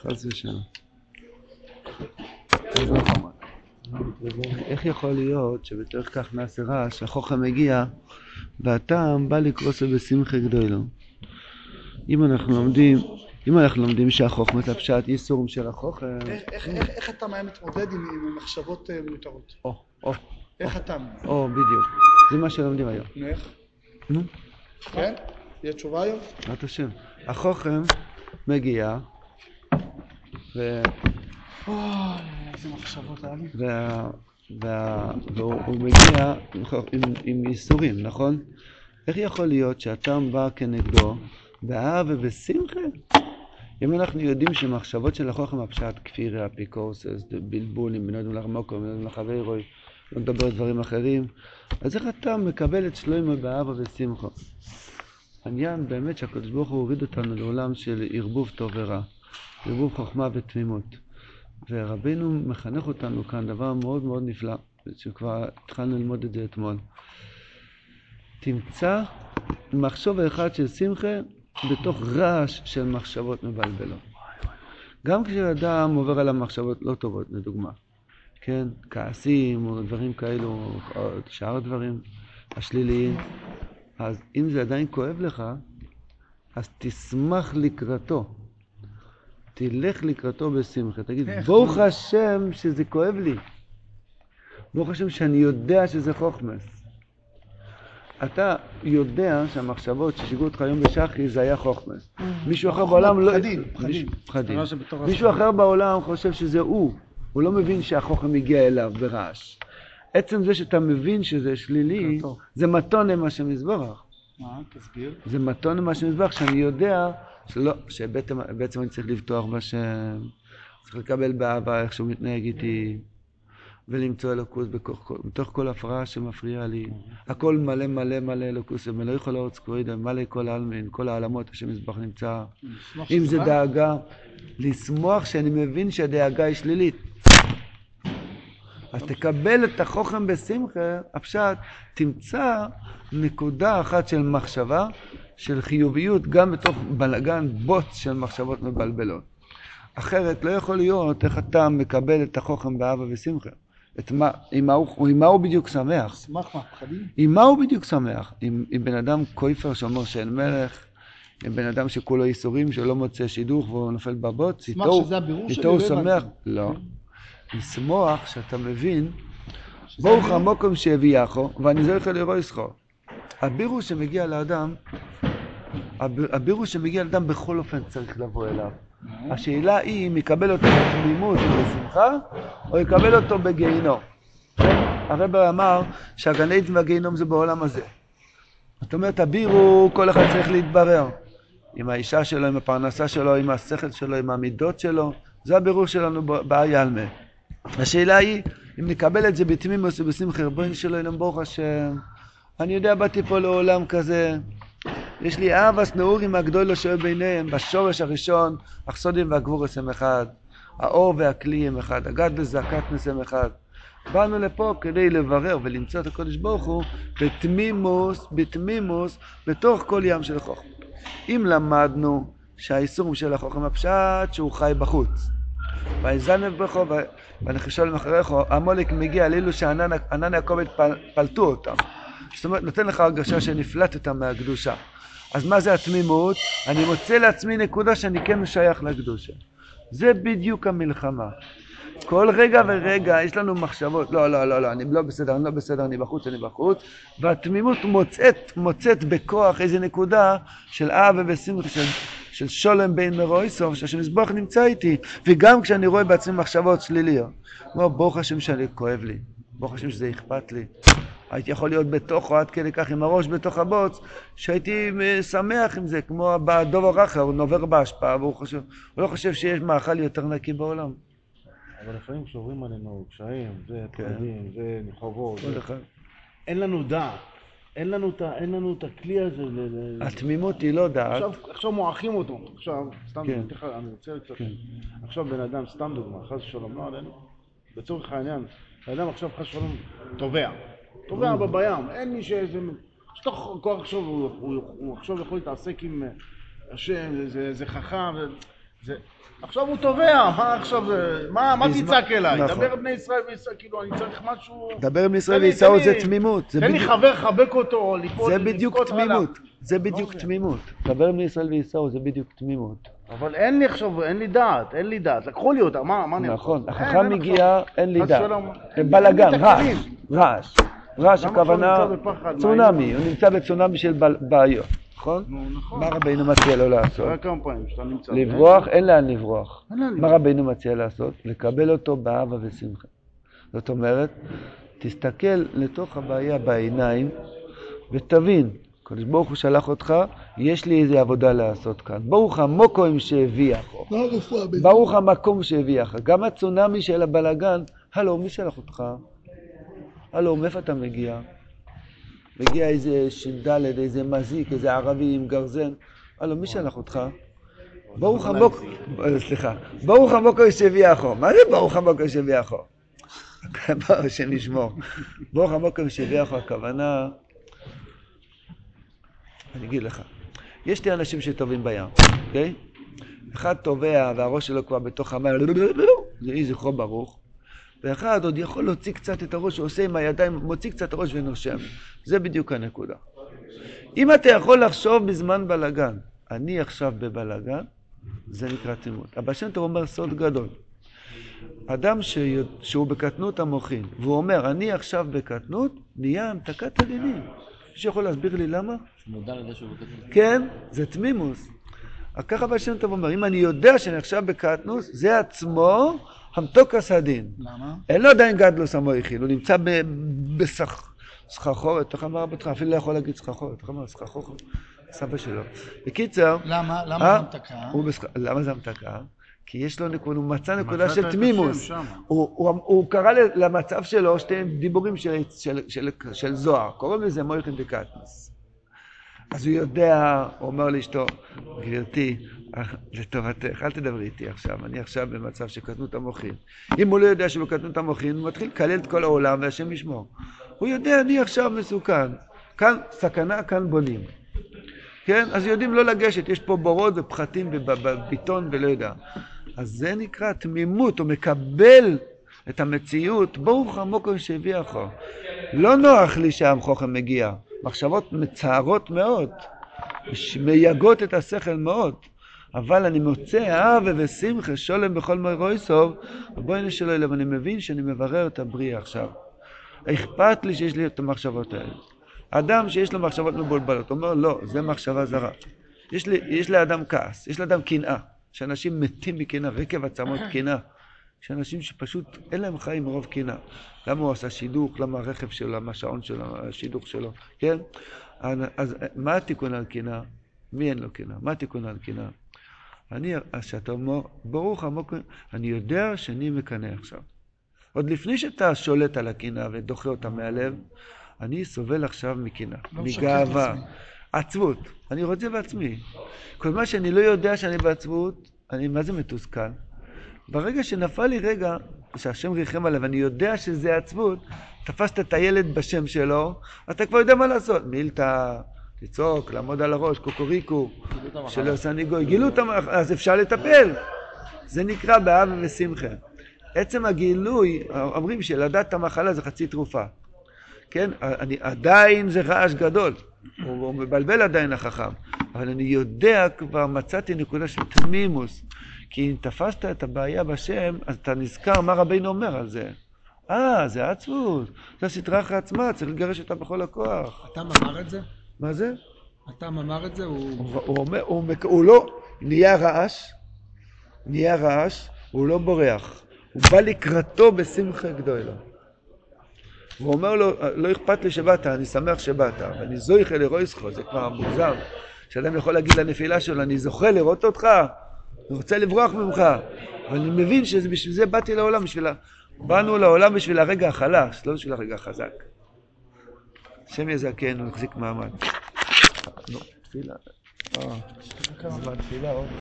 חס ושלום. איך יכול להיות שבתוך כך נעשה רעש, החוכם מגיע והטעם בא לקרוס בשמחה גדולה? אם אנחנו לומדים שהחוכמת הפשט ייסורים של החוכם, איך הטעם היה מתמודד עם מחשבות מיותרות? איך הטעם? בדיוק. זה מה שלומדים היום. איך? נו? כן? יש תשובה היום? את השם. החוכם מגיע איזה מחשבות היה לי. והוא מגיע עם ייסורים, נכון? איך יכול להיות שהטעם בא כנגדו באהבה ובשמחה? אם אנחנו יודעים שמחשבות של החוכם הפשט, כפירה, אפיקורסס, בלבולים, בנודם לחמוקו, בנודם לחברוי, לא מדבר דברים אחרים, אז איך הטעם מקבל את שלמה באהבה ושמחה? העניין באמת שהקדוש ברוך הוא הוריד אותנו לעולם של ערבוב טוב ורע, ערבוב חוכמה ותמימות. ורבינו מחנך אותנו כאן דבר מאוד מאוד נפלא, שכבר התחלנו ללמוד את זה אתמול. תמצא מחשוב אחד של שמחה בתוך רעש של מחשבות מבלבלות. גם כשאדם עובר על המחשבות לא טובות, לדוגמה, כן, כעסים או דברים כאלו, או שאר דברים השליליים, אז אם זה עדיין כואב לך, אז תשמח לקראתו. תלך לקראתו בשמחה, תגיד, ברוך השם שזה כואב לי. ברוך השם שאני יודע שזה חוכמס. אתה יודע שהמחשבות ששיגעו אותך היום בשחי זה היה חוכמס. מישהו אחר בעולם לא... פחדים. מישהו אחר בעולם חושב שזה הוא. הוא לא מבין שהחוכם הגיע אליו ברעש. עצם זה שאתה מבין שזה שלילי, זה מתון למה שמזברך. תסביר. זה מתון למה שמזברך, שאני יודע שבעצם אני צריך לפתוח בשם, צריך לקבל באהבה איך שהוא מתנהג איתי, ולמצוא אלוקוס בתוך כל הפרעה שמפריעה לי. הכל מלא מלא מלא אלוקוס, ולא יכול להיות סקווידה, מלא כל העלמין, כל העלמות שמזבח נמצא. אם זה דאגה, לשמוח שאני מבין שהדאגה היא שלילית. אז תקבל את החוכם בשמחה, הפשט, תמצא נקודה אחת של מחשבה, של חיוביות, גם בתוך בלגן בוץ של מחשבות מבלבלות. אחרת לא יכול להיות איך אתה מקבל את החוכם באהבה ושמחה. עם מה הוא בדיוק שמח? שמח מהפחדים? עם מה הוא בדיוק שמח? עם בן אדם כויפר שאומר שאין מלך, עם בן אדם שכולו ייסורים, שלא מוצא שידוך והוא נופל בבוץ, איתו הוא שמח? לא. לשמוח שאתה מבין, ברוך המקום שהביאךו, ואני זוכר לראות איסחו. הבירוש שמגיע לאדם, בכל אופן צריך לבוא אליו. השאלה היא אם יקבל אותו בתמימות ובשמחה, או יקבל אותו בגיהינום. הרב אמר שהגן עדן והגיהינום זה בעולם הזה. זאת אומרת, הבירו, כל אחד צריך להתברר. עם האישה שלו, עם הפרנסה שלו, עם השכל שלו, עם המידות שלו. זה הבירור שלנו באי אלמה. השאלה היא, אם נקבל את זה בתמימות ובשמחה, רבונו של עולם ברוך השם, אני יודע, באתי פה לעולם כזה, יש לי אהבס נעורים הגדול שואב ביניהם, בשורש הראשון, החסודים והגבורס הם אחד, האור והכלי הם אחד, הגד וזקתנס הם אחד. באנו לפה כדי לברר ולמצוא את הקודש ברוך הוא בתמימוס, בתוך כל ים של חוכם. אם למדנו שהאיסור של החוכם הפשט שהוא חי בחוץ, ויזנב בכו ונחשול מאחריך, המולק מגיע לאלו שענן הכובד פלטו אותם. זאת אומרת, נותן לך הרגשה שנפלטת מהקדושה. אז מה זה התמימות? אני מוצא לעצמי נקודה שאני כן משייך לקדושה. זה בדיוק המלחמה. כל רגע ורגע יש לנו מחשבות, לא, אני לא בסדר, אני בחוץ. והתמימות מוצאת בכוח איזו נקודה של אהבה ושמחה, של שולם בין מרויסוף, שהשמזבוח נמצא איתי. וגם כשאני רואה בעצמי מחשבות שליליות, כמו ברוך השם שאני כואב לי, ברוך השם שזה אכפת לי. הייתי יכול להיות בתוכו עד כדי כך עם הראש בתוך הבוץ, שהייתי שמח עם זה, כמו בדובר אחר, הוא נובר בהשפעה, הוא לא חושב שיש מאכל יותר נקי בעולם. אבל לפעמים כשעוברים עלינו קשיים, זה פחדים, זה נחובות, אין לנו את הכלי הזה. התמימות היא לא דעת. עכשיו מועכים אותו, סתם, אני רוצה קצת, עכשיו בן אדם, סתם דוגמה, חס ושלום, לא עלינו, בצורך העניין, בן אדם עכשיו חס ושלום טובע בים, אין מי שאיזה, שתוך כוח עכשיו, הוא עכשיו יכול להתעסק עם השם, זה חכם, עכשיו הוא תובע, מה עכשיו, מה תצעק אליי? נכון. דבר בני ישראל וישראל, כאילו אני צריך משהו... דבר עם ישראל וישאו זה תמימות. תן לי חבר חבק אותו, זה בדיוק תמימות. זה בדיוק תמימות. דבר עם ישראל וישאו זה בדיוק תמימות. אבל אין לי עכשיו, אין לי דעת, לקחו לי אותה, מה אני... נכון, החכם הגיע, אין לי דעת. בלגן, רעש. רעש הכוונה צונמי, הוא נמצא בצונמי של בעיות. נכון? מה רבינו מציע לו לעשות? לברוח? אין לאן לברוח. מה רבינו מציע לעשות? לקבל אותו באהבה ושמחה. זאת אומרת, תסתכל לתוך הבעיה בעיניים ותבין, הקדוש ברוך הוא שלח אותך, יש לי איזה עבודה לעשות כאן. ברוך המקום שהביאך. ברוך המקום שהביאך. גם הצונמי של הבלגן, הלו, מי שלח אותך? הלו, מאיפה אתה מגיע? מגיע איזה שינדלת, איזה מזיק, איזה ערבי עם גרזן. הלו, מי שלח אותך? ברוך המקום, סליחה, ברוך המקום שהביאך. מה זה ברוך המקום שהביאך? שנשמור. ברוך המקום שהביאך, הכוונה... אני אגיד לך, יש שתי אנשים שטובים בים, אוקיי? אחד טובע והראש שלו כבר בתוך המים, זה יהי זכרו ברוך, ואחד עוד יכול להוציא קצת את הראש, הוא עושה עם הידיים, מוציא קצת הראש ונושם. זה בדיוק הנקודה. אם אתה יכול לחשוב בזמן בלגן, אני עכשיו בבלגן, זה נקרא תמימות. הבעל שם טוב אומר סוד גדול. אדם שהוא בקטנות המוחין, והוא אומר, אני עכשיו בקטנות, נהיה המתקת הדינים. שיכול להסביר לי למה? מודע לזה שהוא בקטנות. כן, זה תמימוס. ככה הבעל שם טוב אומר, אם אני יודע שאני עכשיו בקטנוס, זה עצמו המתוקס הדין. למה? אין לו עדיין גדלוס המויכיל, הוא נמצא בסחחורת, תוך אמר רבתך, אפילו לא יכול להגיד סחחורת, תוך אמר סחחורת, סבא שלו. בקיצר... למה זה המתקה? למה זה המתקה? כי יש לו נקודה, הוא מצא נקודה של תמימוס. הוא קרא למצב שלו שתי דיבורים של זוהר, קוראים לזה מויכין דקטנוס. אז הוא יודע, הוא אומר לאשתו, גברתי, לטובתך, אל תדברי איתי עכשיו, אני עכשיו במצב של קטנות המוחין. אם הוא לא יודע שבקטנות המוחין, הוא מתחיל לקלל את כל העולם והשם ישמור. הוא יודע, אני עכשיו מסוכן. כאן סכנה, כאן בונים. כן? אז יודעים לא לגשת, יש פה בורות ופחתים בביטון ולא יודע. אז זה נקרא תמימות, הוא מקבל את המציאות, ברוך המקום שהביא אחו. לא נוח לי שהמחוכם מגיע. מחשבות מצערות מאוד, מייגות את השכל מאוד, אבל אני מוצא אהבה ושמחה שולם בכל מוירויסוב, ובואי נשאלו אליו, אני מבין שאני מברר את הבריאה עכשיו. אכפת לי שיש לי את המחשבות האלה. אדם שיש לו מחשבות מבולבלות, אומר לא, זה מחשבה זרה. יש לאדם כעס, יש לאדם קנאה, שאנשים מתים מקנאה, רקב עצמות קנאה. יש אנשים שפשוט אין להם חיים מרוב קנאה. למה הוא עשה שידוך, למה הרכב שלו, למה השעון שלו, השידוך שלו, כן? אז מה התיקון על קנאה? מי אין לו קנאה? מה התיקון על קנאה? אז שאתה אומר, ברוך המקום, אני יודע שאני מקנא עכשיו. עוד לפני שאתה שולט על הקנאה ודוחה אותה מהלב, אני סובל עכשיו מקנאה, מגאווה, עצבות. אני רוצה בעצמי. כל מה שאני לא יודע שאני בעצבות, אני מה זה מתוסכל? ברגע שנפל לי רגע, שהשם ריחם עליו, אני יודע שזה עצבות, תפסת את הילד בשם שלו, אתה כבר יודע מה לעשות. מילתא, לצעוק, לעמוד על הראש, קוקוריקו, שלא עושה ניגוי. גילו את המחלה, אז אפשר לטפל. זה נקרא באהבה ושמחה. עצם הגילוי, אומרים שלדעת את המחלה זה חצי תרופה. כן? עדיין זה רעש גדול. הוא מבלבל עדיין החכם. אבל אני יודע, כבר מצאתי נקודה של תמימוס. כי אם תפסת את הבעיה בשם, אז אתה נזכר מה רבינו אומר על זה. זה עצבות. זה הסתרה אחרי עצמה, צריך לגרש אותה בכל הכוח. אתה אמר את זה? מה זה? אתה אמר את זה? הוא לא, נהיה רעש, הוא לא בורח. הוא בא לקראתו בשמחה גדולה. הוא אומר לו, לא אכפת לי שבאת, אני שמח שבאת, ואני זוכה לרויסחו, זה כבר מוזר. שאדם יכול להגיד לנפילה שלו, אני זוכה לראות אותך, אני רוצה לברוח ממך. אבל אני מבין שבשביל זה באתי לעולם, באנו לעולם בשביל הרגע החלש, לא בשביל הרגע החזק. השם יזכנו, נחזיק מעמד. נו, תפילה. זמן תפילה עוד.